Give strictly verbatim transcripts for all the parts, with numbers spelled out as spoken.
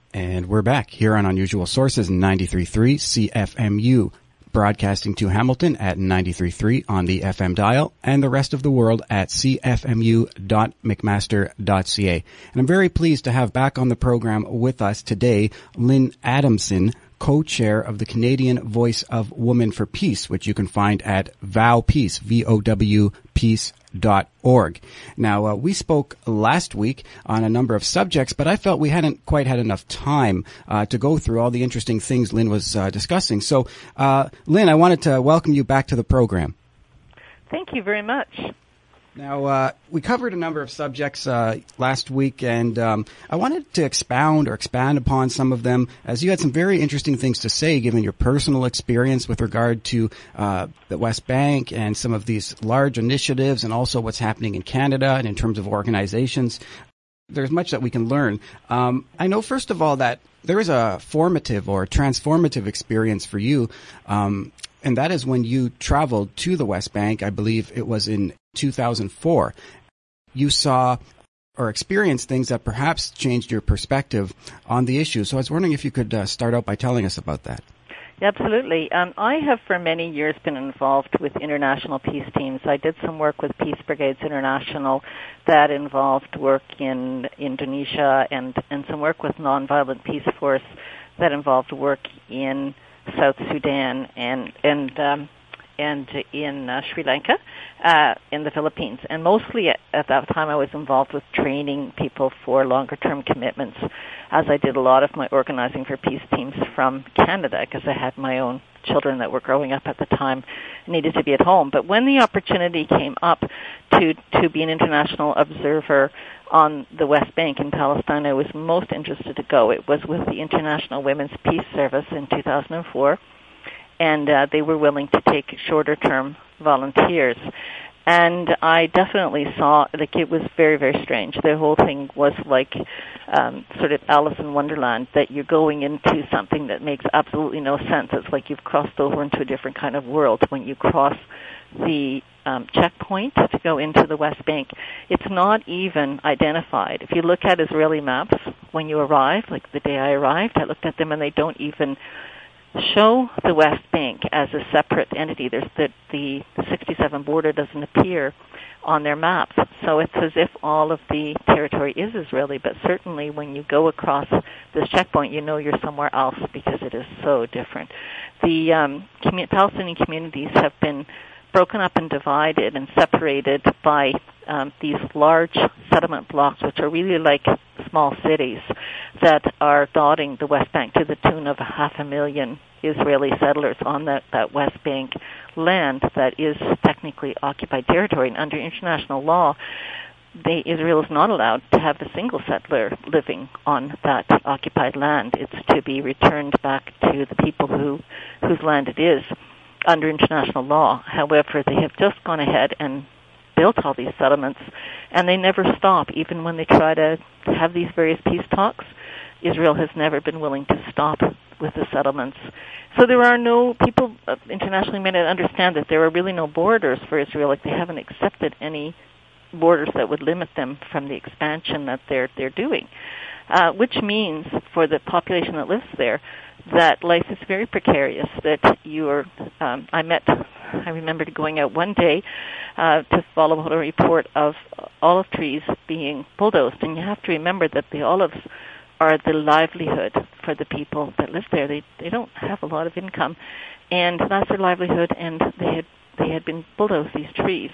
And we're back here on Unusual Sources ninety-three point three C F M U, broadcasting to Hamilton at ninety-three point three on the F M dial and the rest of the world at c f m u dot mcmaster dot c a. And I'm very pleased to have back on the program with us today Lynn Adamson, co-chair of the Canadian Voice of Women for Peace, which you can find at vow peace, V O W peace dot org. Now, uh, we spoke last week on a number of subjects, but I felt we hadn't quite had enough time uh, to go through all the interesting things Lynn was uh, discussing. So, uh, Lynn, I wanted to welcome you back to the program. Thank you very much. Now, uh, we covered a number of subjects uh, last week, and um, I wanted to expound or expand upon some of them, as you had some very interesting things to say, given your personal experience with regard to uh, the West Bank and some of these large initiatives, and also what's happening in Canada and in terms of organizations. There's much that we can learn. Um, I know, first of all, that there is a formative or transformative experience for you, um, and that is when you traveled to the West Bank. I believe it was in two thousand four. You saw or experienced things that perhaps changed your perspective on the issue. So I was wondering if you could uh, start out by telling us about that. Absolutely. Um, I have for many years been involved with international peace teams. I did some work with Peace Brigades International that involved work in Indonesia, and, and some work with Nonviolent Peace Force that involved work in South Sudan and and um, and in uh, Sri Lanka, uh, in the Philippines. And mostly at, at that time I was involved with training people for longer-term commitments, as I did a lot of my organizing for peace teams from Canada, because I had my own children that were growing up at the time and needed to be at home. But when the opportunity came up to, to be an international observer on the West Bank in Palestine, I was most interested to go. It was with the International Women's Peace Service in two thousand four. And uh, they were willing to take shorter-term volunteers. And I definitely saw, like, it was very, very strange. The whole thing was like um, sort of Alice in Wonderland, that you're going into something that makes absolutely no sense. It's like you've crossed over into a different kind of world when you cross the um, checkpoint to go into the West Bank. It's not even identified. If you look at Israeli maps when you arrive, like the day I arrived, I looked at them and they don't even show the West Bank as a separate entity. There's the, the sixty-seven border doesn't appear on their maps. So it's as if all of the territory is Israeli, but certainly when you go across this checkpoint, you know you're somewhere else because it is so different. The um, commu- Palestinian communities have been broken up and divided and separated by um, these large settlement blocks, which are really like small cities that are dotting the West Bank to the tune of half a million Israeli settlers on that, that West Bank land that is technically occupied territory. And under international law, they, Israel is not allowed to have a single settler living on that occupied land. It's to be returned back to the people who whose land it is under international law. However, they have just gone ahead and built all these settlements, and they never stop. Even when they try to have these various peace talks, Israel has never been willing to stop with the settlements. So there are no, people uh, internationally may not understand that there are really no borders for Israel. Like, they haven't accepted any borders that would limit them from the expansion that they're they're doing, uh, which means for the population that lives there that life is very precarious. That you are, um, I met, I remember going out one day uh, to follow a report of olive trees being bulldozed, and you have to remember that the olives are the livelihood for the people that live there. They they don't have a lot of income, and that's their livelihood. And they had they had been bulldozed, these trees,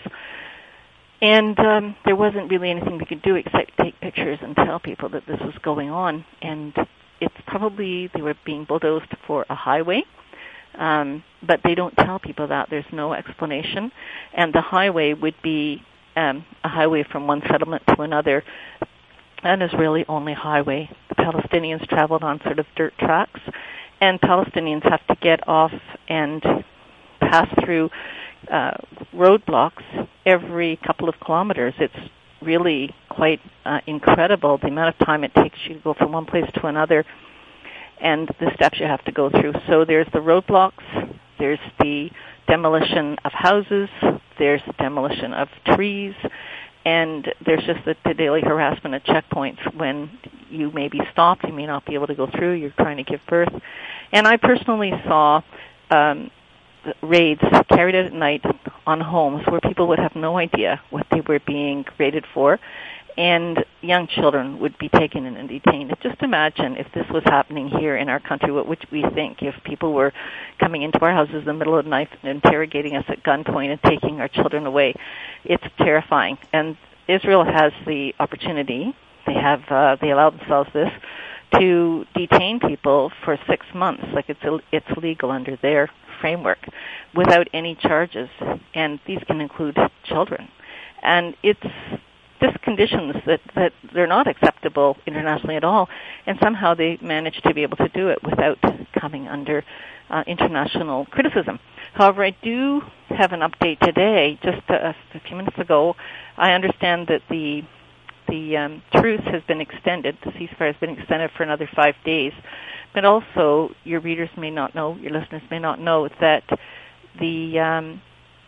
and um, there wasn't really anything they could do except take pictures and tell people that this was going on. And it's probably they were being bulldozed for a highway, um, but they don't tell people that. There's no explanation, and the highway would be um, a highway from one settlement to another. An Israeli-only highway. The Palestinians traveled on sort of dirt tracks, and Palestinians have to get off and pass through uh, roadblocks every couple of kilometers. It's really quite uh, incredible the amount of time it takes you to go from one place to another and the steps you have to go through. So there's the roadblocks, there's the demolition of houses, there's the demolition of trees, and there's just the, the daily harassment at checkpoints when you may be stopped, you may not be able to go through, you're trying to give birth. And I personally saw um, raids carried out at night on homes where people would have no idea what they were being raided for, and young children would be taken in and detained. Just imagine if this was happening here in our country, what would we think if people were coming into our houses in the middle of the night and interrogating us at gunpoint and taking our children away? It's terrifying. And Israel has the opportunity, they have, uh, they allow themselves this, to detain people for six months, like it's it's legal under their framework, without any charges. And these can include children. And it's just conditions that, that they're not acceptable internationally at all, and somehow they manage to be able to do it without coming under uh, international criticism. However, I do have an update today. Just a, a few minutes ago, I understand that the the um, truce has been extended, the ceasefire has been extended for another five days, but also your readers may not know, your listeners may not know, that the um,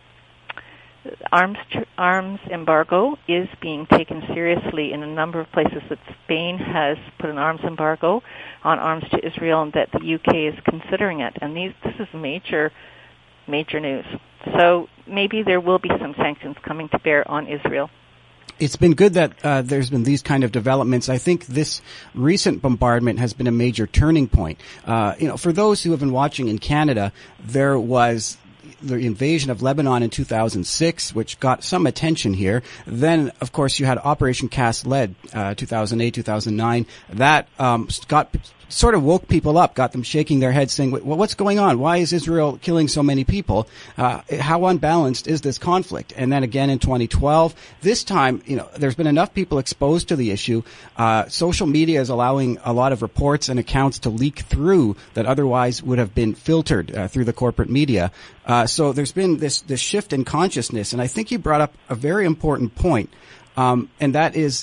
Arms arms embargo is being taken seriously in a number of places. That Spain has put an arms embargo on arms to Israel, and that the U K is considering it. And these, this is major, major news. So maybe there will be some sanctions coming to bear on Israel. It's been good that uh, there's been these kind of developments. I think this recent bombardment has been a major turning point. Uh, you know, for those who have been watching in Canada, there was the invasion of Lebanon in two thousand six, which got some attention here. Then, of course, you had Operation Cast Lead, uh, two thousand eight, two thousand nine. That um, got sort of woke people up, got them shaking their heads, saying, well, what's going on? Why is Israel killing so many people? Uh, how unbalanced is this conflict? And then again in twenty twelve, this time, you know, there's been enough people exposed to the issue. Uh, social media is allowing a lot of reports and accounts to leak through that otherwise would have been filtered uh, through the corporate media. Uh, so there's been this, this shift in consciousness. And I think you brought up a very important point. Um, and that is,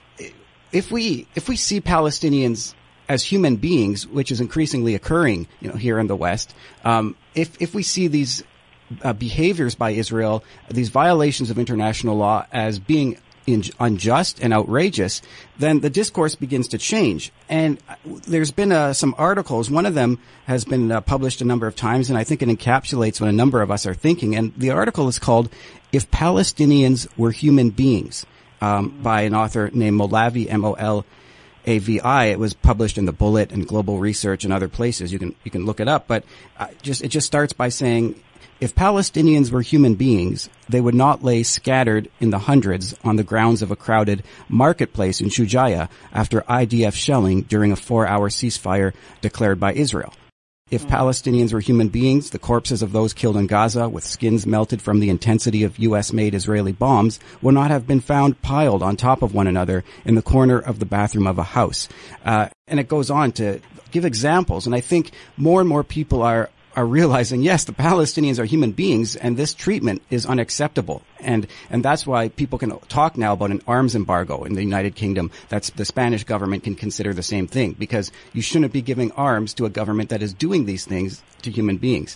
if we, if we see Palestinians as human beings, which is increasingly occurring, you know, here in the West, um, if if we see these uh, behaviors by Israel, these violations of international law as being in, unjust and outrageous, then the discourse begins to change. And there's been uh, some articles. One of them has been uh, published a number of times, and I think it encapsulates what a number of us are thinking. And the article is called "If Palestinians Were Human Beings," um, by an author named Molavi, M O L A V I. It was published in the Bullet and Global Research and other places. You can you can look it up. But uh, just it just starts by saying, if Palestinians were human beings, they would not lay scattered in the hundreds on the grounds of a crowded marketplace in Shujaya after I D F shelling during a four-hour ceasefire declared by Israel. If Palestinians were human beings, the corpses of those killed in Gaza, with skins melted from the intensity of U S-made Israeli bombs, would not have been found piled on top of one another in the corner of the bathroom of a house. Uh, and it goes on to give examples. And I think more and more people are are realizing, yes, the Palestinians are human beings, and this treatment is unacceptable. And and that's why people can talk now about an arms embargo in the United Kingdom. That's the Spanish government can consider the same thing, because you shouldn't be giving arms to a government that is doing these things to human beings.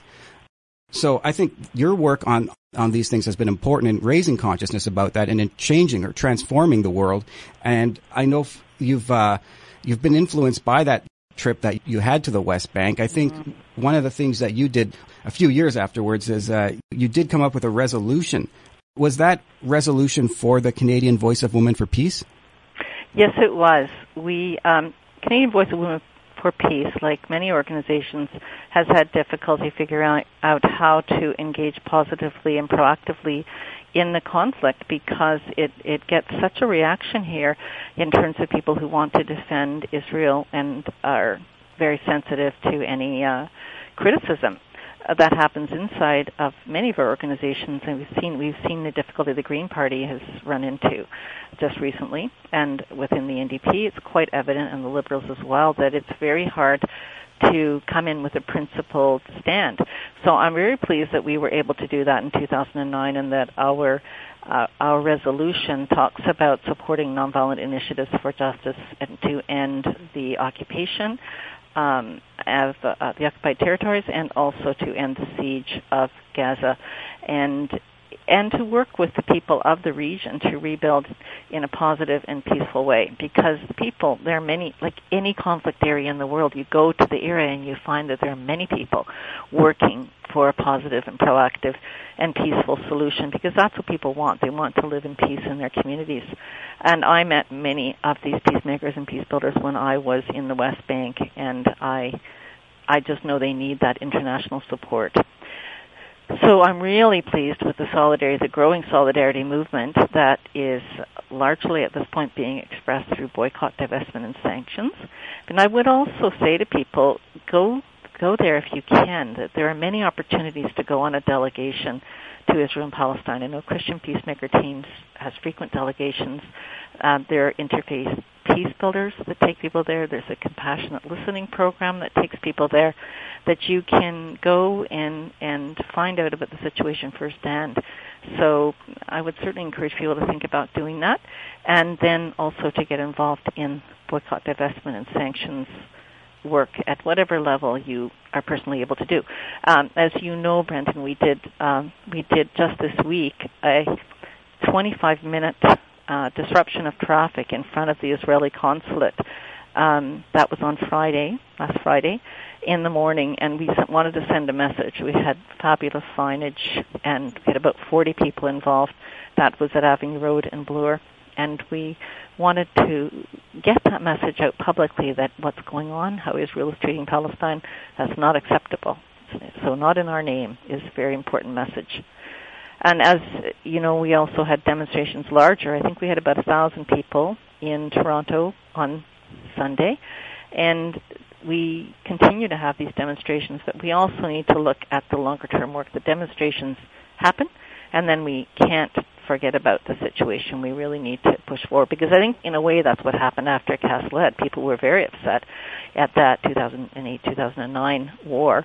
So I think your work on on these things has been important in raising consciousness about that and in changing or transforming the world. And I know f- you've uh, you've been influenced by that trip that you had to the West Bank. I think mm-hmm. one of the things that you did a few years afterwards is uh, you did come up with a resolution. Was that resolution for the Canadian Voice of Women for Peace? Yes, it was. We um, Canadian Voice of Women for Peace, like many organizations, has had difficulty figuring out how to engage positively and proactively in the conflict, because it, it gets such a reaction here in terms of people who want to defend Israel and are very sensitive to any uh, criticism uh, that happens inside of many of our organizations. And we've seen we've seen the difficulty the Green Party has run into just recently, and within the N D P, it's quite evident, and the Liberals as well, that it's very hard to come in with a principled stand. So I'm very pleased that we were able to do that in two thousand nine, and that our uh, our resolution talks about supporting nonviolent initiatives for justice and to end the occupation um, of uh, the occupied territories, and also to end the siege of Gaza. And and to work with the people of the region to rebuild in a positive and peaceful way. Because the people, there are many, like any conflict area in the world, you go to the area and you find that there are many people working for a positive and proactive and peaceful solution, because that's what people want. They want to live in peace in their communities. And I met many of these peacemakers and peace builders when I was in the West Bank, and I, I just know they need that international support. So I'm really pleased with the solidarity, the growing solidarity movement that is largely at this point being expressed through boycott, divestment, and sanctions. And I would also say to people, go go there if you can, that there are many opportunities to go on a delegation to Israel and Palestine. I know Christian Peacemaker Teams has frequent delegations. Uh, there are interfaith peace builders that take people there. There's a compassionate listening program that takes people there, that you can go and and find out about the situation firsthand. So I would certainly encourage people to think about doing that, and then also to get involved in boycott, divestment, and sanctions work at whatever level you are personally able to do. Um, as you know, Brendan, we did um, we did just this week a twenty-five minute uh, disruption of traffic in front of the Israeli consulate. Um, that was on Friday, last Friday, in the morning, and we wanted to send a message. We had fabulous signage, and we had about forty people involved. That was at Avenue Road in Bloor, and we wanted to get that message out publicly that what's going on, how Israel is treating Palestine, that's not acceptable. So not in our name is a very important message. And as you know, we also had demonstrations larger. I think we had about a thousand people in Toronto on Sunday, and we continue to have these demonstrations, but we also need to look at the longer term work. The demonstrations happen, and then we can't forget about the situation. We really need to push forward, because I think in a way that's what happened after Cast Lead. People were very upset at that two thousand eight two thousand nine war,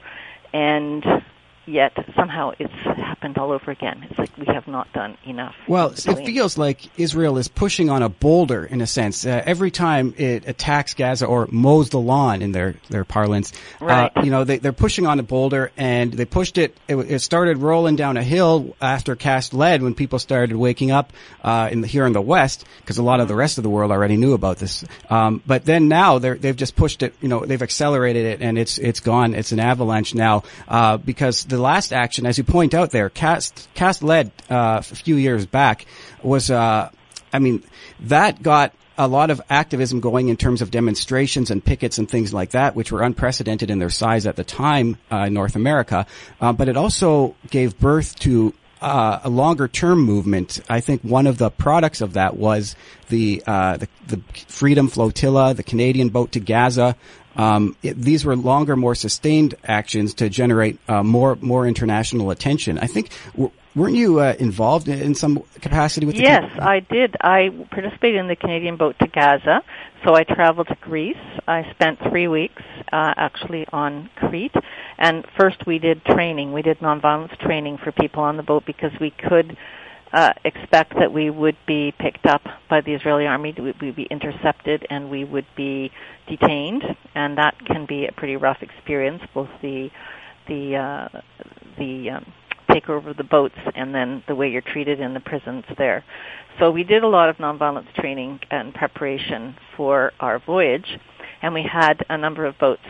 and yet somehow it's happened all over again. It's like we have not done enough. Well, it feels like Israel is pushing on a boulder, in a sense. Uh, every time it attacks Gaza or mows the lawn, in their, their parlance, right. uh, you know, they, they're pushing on a boulder, and they pushed it, it, it started rolling down a hill after Cast Lead, when people started waking up uh, in the, here in the West, because a lot of the rest of the world already knew about this. Um, but then now they're, they've just pushed it, you know, they've accelerated it, and it's it's gone. It's an avalanche now, uh, because the last action, as you point out there, Cast, Cast Lead uh, a few years back was, uh, I mean, that got a lot of activism going in terms of demonstrations and pickets and things like that, which were unprecedented in their size at the time uh, in North America. Uh, but it also gave birth to uh, a longer-term movement. I think one of the products of that was the, uh, the, the Freedom Flotilla, the Canadian boat to Gaza. Um, it, these were longer, more sustained actions to generate uh, more more international attention. I think, w- weren't you uh, involved in, in some capacity with the Yes, Can- I did. I participated in the Canadian boat to Gaza, so I traveled to Greece. I spent three weeks uh, actually on Crete, and first we did training. We did nonviolence training for people on the boat, because we could Uh, expect that we would be picked up by the Israeli army, we would be intercepted, and we would be detained, and that can be a pretty rough experience, both the the uh, the um, takeover of the boats and then the way you're treated in the prisons there. So we did a lot of nonviolence training and preparation for our voyage, and we had a number of boats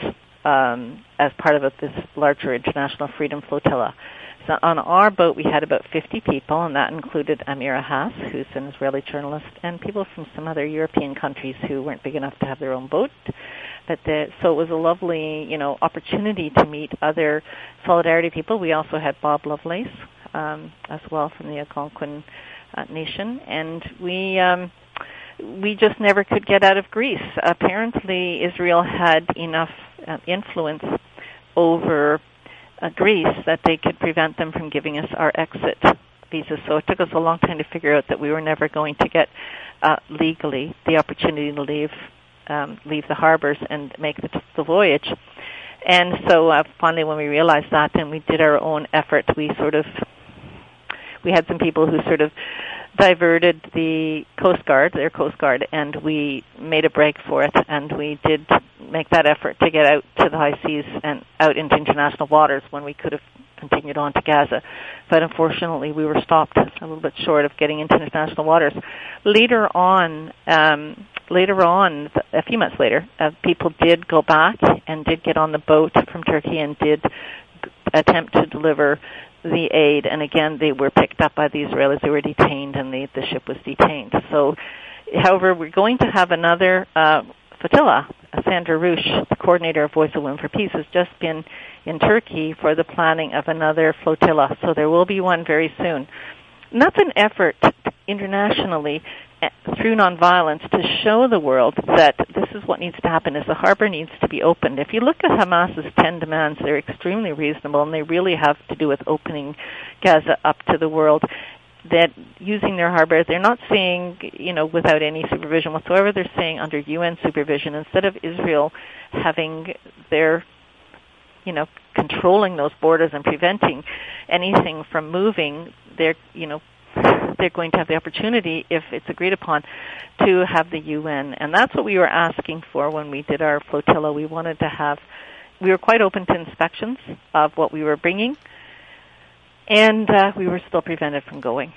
um, as part of this larger international freedom flotilla. So on our boat, we had about fifty people, and that included Amira Haas, who's an Israeli journalist, and people from some other European countries who weren't big enough to have their own boat. But the, so it was a lovely, you know, opportunity to meet other solidarity people. We also had Bob Lovelace um, as well from the Algonquin uh, Nation, and we um, we just never could get out of Greece. Apparently, Israel had enough uh, influence over Uh, Greece that they could prevent them from giving us our exit visas. So it took us a long time to figure out that we were never going to get uh, legally the opportunity to leave um, leave the harbors and make the, the voyage. And so uh, finally, when we realized that, then we did our own effort. We sort of we had some people who sort of diverted the Coast Guard, their Coast Guard, and we made a break for it, and we did make that effort to get out to the high seas and out into international waters when we could have continued on to Gaza. But unfortunately, we were stopped a little bit short of getting into international waters. Later on, um, later on, a few months later, uh, people did go back and did get on the boat from Turkey and did attempt to deliver the aid. And again, they were picked up by the Israelis. They were detained, and the, the ship was detained. So, however, we're going to have another uh, flotilla. Sandra Roosh, the coordinator of Voice of Women for Peace, has just been in Turkey for the planning of another flotilla. So there will be one very soon. And that's an effort internationally through nonviolence to show the world that this is what needs to happen, is the harbor needs to be opened. If you look at Hamas's ten demands, they're extremely reasonable, and they really have to do with opening Gaza up to the world. That using their harbor, they're not saying, you know, without any supervision whatsoever. They're saying under U N supervision, instead of Israel having their, you know, controlling those borders and preventing anything from moving, they're, you know, they're going to have the opportunity, if it's agreed upon, to have the U N. And that's what we were asking for when we did our flotilla. We wanted to have, we were quite open to inspections of what we were bringing, and uh, we were still prevented from going.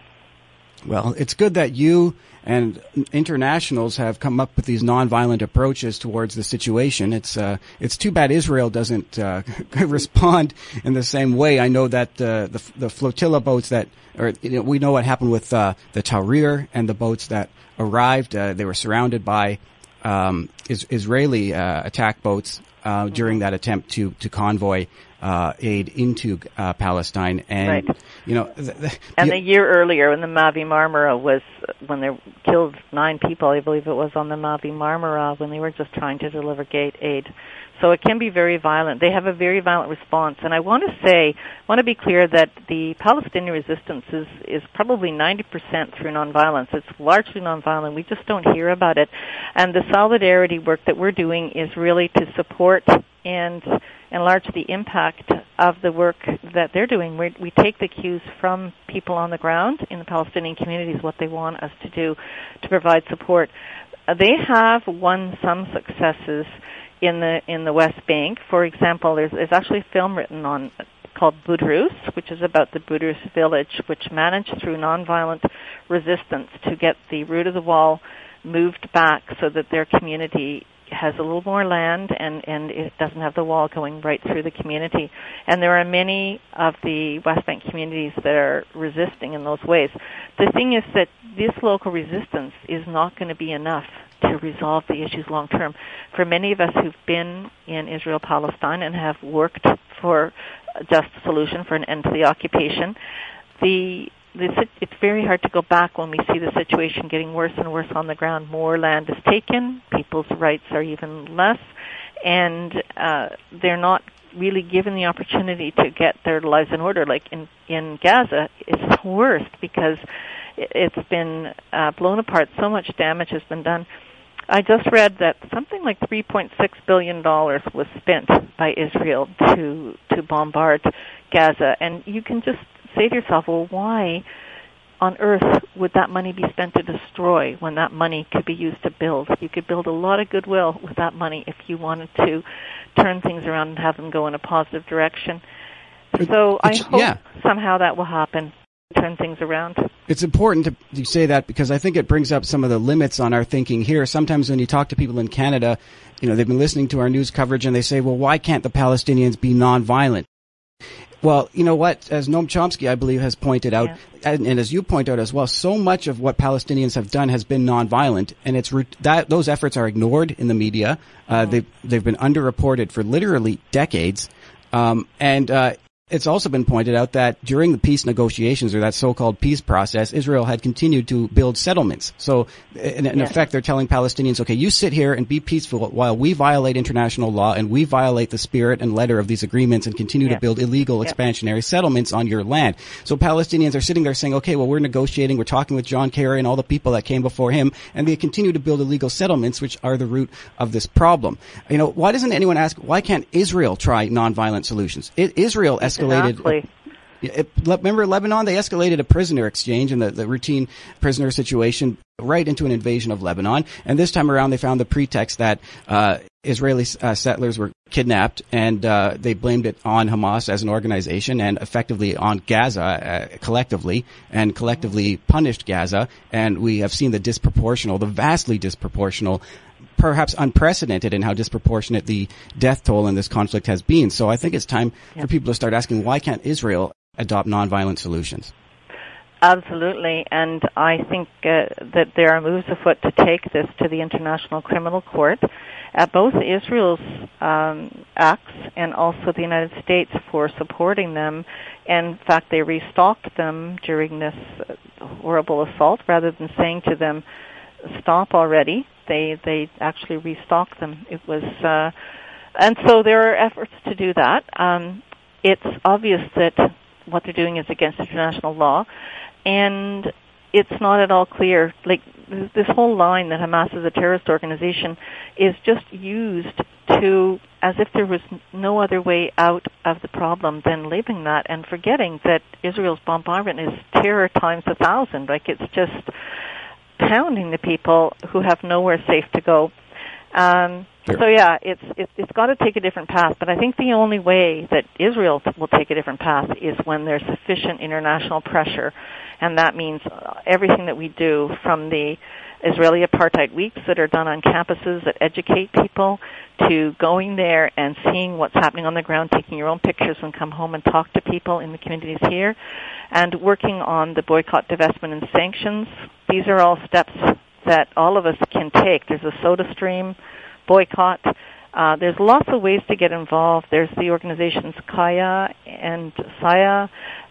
Well, it's good that you and internationals have come up with these nonviolent approaches towards the situation. It's uh, it's too bad Israel doesn't uh, respond in the same way. I know that uh, the the flotilla boats that, or you know, we know what happened with uh, the Tahrir and the boats that arrived. Uh, they were surrounded by um, is, Israeli uh, attack boats uh, mm-hmm. during that attempt to to convoy Uh, aid into uh, Palestine, and right. you know, th- th- and the, the year earlier, when the Mavi Marmara was, when they killed nine people, I believe it was on the Mavi Marmara, when they were just trying to deliver gate aid. So it can be very violent. They have a very violent response, and I want to say, I want to be clear that the Palestinian resistance is is probably ninety percent through nonviolence. It's largely nonviolent. We just don't hear about it, and the solidarity work that we're doing is really to support and enlarge the impact of the work that they're doing. We're, we take the cues from people on the ground in the Palestinian communities, what they want us to do to provide support. Uh, they have won some successes in the in the West Bank. For example, there's, there's actually a film written on called Budrus, which is about the Budrus village, which managed through nonviolent resistance to get the root of the wall moved back so that their community has a little more land, and, and it doesn't have the wall going right through the community. And there are many of the West Bank communities that are resisting in those ways. The thing is that this local resistance is not going to be enough to resolve the issues long term. For many of us who've been in Israel-Palestine and have worked for a just solution, for an end to the occupation, the This, it's very hard to go back when we see the situation getting worse and worse on the ground. More land is taken, people's rights are even less, and uh, they're not really given the opportunity to get their lives in order. Like in, in Gaza, it's the worst because it's been uh, blown apart. So much damage has been done. I just read that something like three point six billion dollars was spent by Israel to to bombard Gaza, and you can just say to yourself, well, why on earth would that money be spent to destroy when that money could be used to build? You could build a lot of goodwill with that money if you wanted to turn things around and have them go in a positive direction. So I hope yeah. somehow that will happen, turn things around. It's important to you say that because I think it brings up some of the limits on our thinking here. Sometimes when you talk to people in Canada, you know, they've been listening to our news coverage and they say, well, why can't the Palestinians be nonviolent? Well, you know what, as Noam Chomsky, I believe, has pointed out, yeah. and, and as you point out as well, so much of what Palestinians have done has been nonviolent, and it's that those efforts are ignored in the media. Uh, mm-hmm. They've they've been underreported for literally decades, um, and uh, it's also been pointed out that during the peace negotiations, or that so-called peace process, Israel had continued to build settlements. So, in, in yeah. effect, they're telling Palestinians, okay, you sit here and be peaceful while we violate international law and we violate the spirit and letter of these agreements and continue yeah. to build illegal yeah. expansionary settlements on your land. So Palestinians are sitting there saying, okay, well, we're negotiating, we're talking with John Kerry and all the people that came before him, and they continue to build illegal settlements, which are the root of this problem. You know, why doesn't anyone ask, why can't Israel try nonviolent solutions? It, Israel escalated. Exactly. It, remember Lebanon? They escalated a prisoner exchange and the, the routine prisoner situation right into an invasion of Lebanon. And this time around, they found the pretext that uh Israeli uh, settlers were kidnapped, and uh, they blamed it on Hamas as an organization and effectively on Gaza uh, collectively, and collectively punished Gaza. And we have seen the disproportional, the vastly disproportional, perhaps unprecedented in how disproportionate the death toll in this conflict has been. So I think it's time yeah. for people to start asking, why can't Israel adopt nonviolent solutions? Absolutely, and I think uh, that there are moves afoot to take this to the International Criminal Court. Uh, both Israel's um, acts and also the United States for supporting them. In fact, they restocked them during this horrible assault rather than saying to them, stop already. They they actually restocked them. It was, uh, and so there are efforts to do that. Um, it's obvious that what they're doing is against international law. And it's not at all clear, like, this whole line that Hamas is a terrorist organization is just used to, as if there was no other way out of the problem than labeling that and forgetting that Israel's bombardment is terror times a thousand. Like, it's just pounding the people who have nowhere safe to go. Um, Sure. So yeah, it's it, it's got to take a different path. But I think the only way that Israel will take a different path is when there's sufficient international pressure, and that means everything that we do, from the Israeli apartheid weeks that are done on campuses that educate people, to going there and seeing what's happening on the ground, taking your own pictures and come home and talk to people in the communities here, and working on the boycott, divestment, and sanctions. These are all steps that all of us can take. There's a SodaStream boycott. Uh, there's lots of ways to get involved. There's the organizations Kaya and Saya,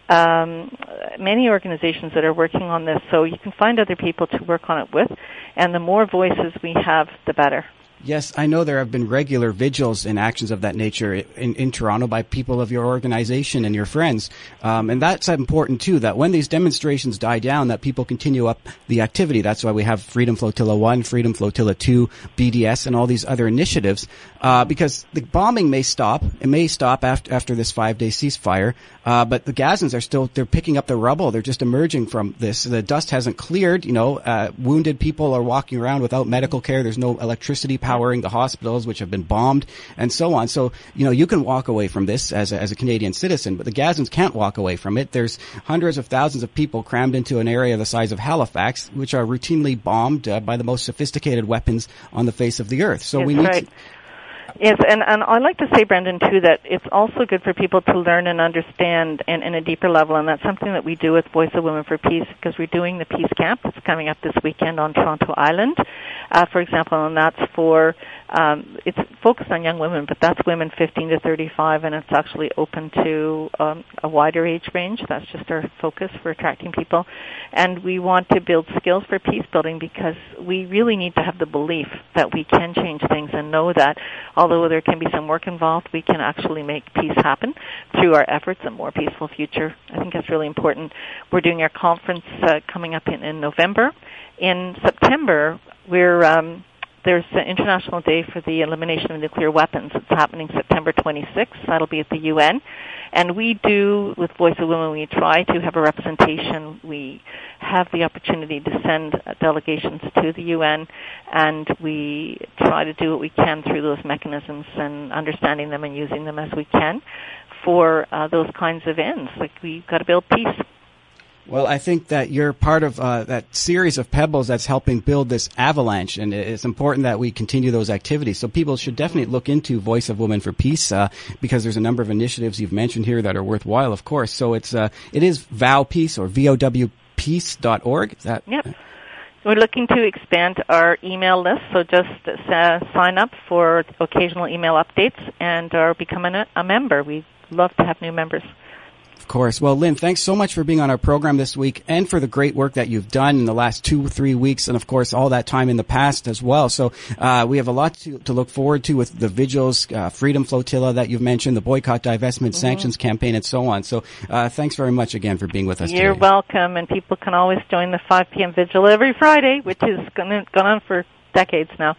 um, many organizations that are working on this. So you can find other people to work on it with, and the more voices we have, the better. Yes, I know there have been regular vigils and actions of that nature in, in Toronto by people of your organization and your friends. Um, and that's important, too, that when these demonstrations die down, that people continue up the activity. That's why we have Freedom Flotilla one, Freedom Flotilla two, B D S, and all these other initiatives, uh, because the bombing may stop. It may stop after, after this five-day ceasefire, uh, but the Gazans are still, they're picking up the rubble. They're just emerging from this. The dust hasn't cleared. You know, uh, wounded people are walking around without medical care. There's no electricity power. Powering the hospitals, which have been bombed, and so on. So, you know, you can walk away from this as a, as a Canadian citizen, but the Gazans can't walk away from it. There's hundreds of thousands of people crammed into an area the size of Halifax, which are routinely bombed uh, by the most sophisticated weapons on the face of the earth. So That's we need right. to... Yes, and, and I'd like to say, Brendan, too, that it's also good for people to learn and understand in, in a deeper level, and that's something that we do with Voice of Women for Peace, because we're doing the Peace Camp that's coming up this weekend on Toronto Island, uh, for example, and that's for, um, it's focused on young women, but that's women fifteen to thirty-five, and it's actually open to um, a wider age range. That's just our focus for attracting people. And we want to build skills for peace building, because we really need to have the belief that we can change things and know that although there can be some work involved, we can actually make peace happen through our efforts, a more peaceful future. I think that's really important. We're doing our conference uh, coming up in, in November. In September, we're um, there's an International Day for the Elimination of Nuclear Weapons. It's happening September twenty-sixth. That'll be at the U N. And we do, with Voice of Women, we try to have a representation. We have the opportunity to send delegations to the U N, and we try to do what we can through those mechanisms and understanding them and using them as we can for uh, those kinds of ends. Like, we've got to build peace. Well, I think that you're part of uh, that series of pebbles that's helping build this avalanche, and it's important that we continue those activities. So people should definitely look into Voice of Women for Peace, uh, because there's a number of initiatives you've mentioned here that are worthwhile, of course. So it's uh, it is vow peace, or V O W peace dot org. Is that? Yep. We're looking to expand our email list, so just uh, sign up for occasional email updates and or become a, a member. We'd love to have new members. Of course. Well, Lynn, thanks so much for being on our program this week, and for the great work that you've done in the last two, three weeks, and of course all that time in the past as well. So uh, we have a lot to, to look forward to with the vigils, uh, Freedom Flotilla that you've mentioned, the boycott, divestment, mm-hmm. sanctions campaign, and so on. So uh, thanks very much again for being with us You're today. welcome, and people can always join the five p.m. vigil every Friday, which has gone on for decades now.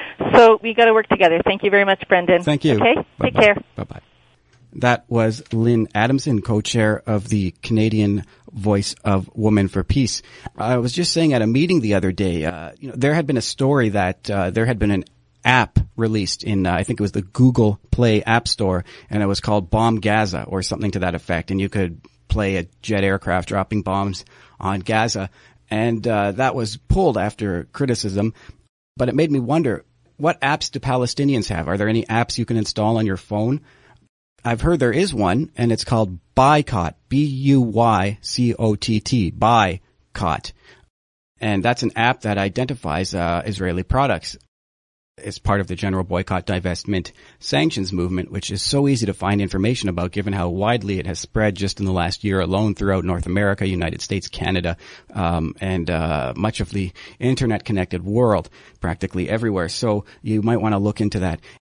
So we got to work together. Thank you very much, Brendan. Thank you. Okay, Bye-bye. Take care. Bye-bye. That was Lynn Adamson, co-chair of the Canadian Voice of Women for Peace. I was just saying at a meeting the other day, uh, you know, there had been a story that uh, there had been an app released in, uh, I think it was the Google Play App Store, and it was called Bomb Gaza or something to that effect. And you could play a jet aircraft dropping bombs on Gaza. And uh, that was pulled after criticism. But it made me wonder, what apps do Palestinians have? Are there any apps you can install on your phone? I've heard there is one, and it's called Buycott, B U Y C O T T, Buycott. And that's an app that identifies uh, Israeli products. It's part of the general boycott, divestment, sanctions movement, which is so easy to find information about given how widely it has spread just in the last year alone throughout North America, United States, Canada, um, and uh, much of the internet-connected world, practically everywhere. So you might want to look into that.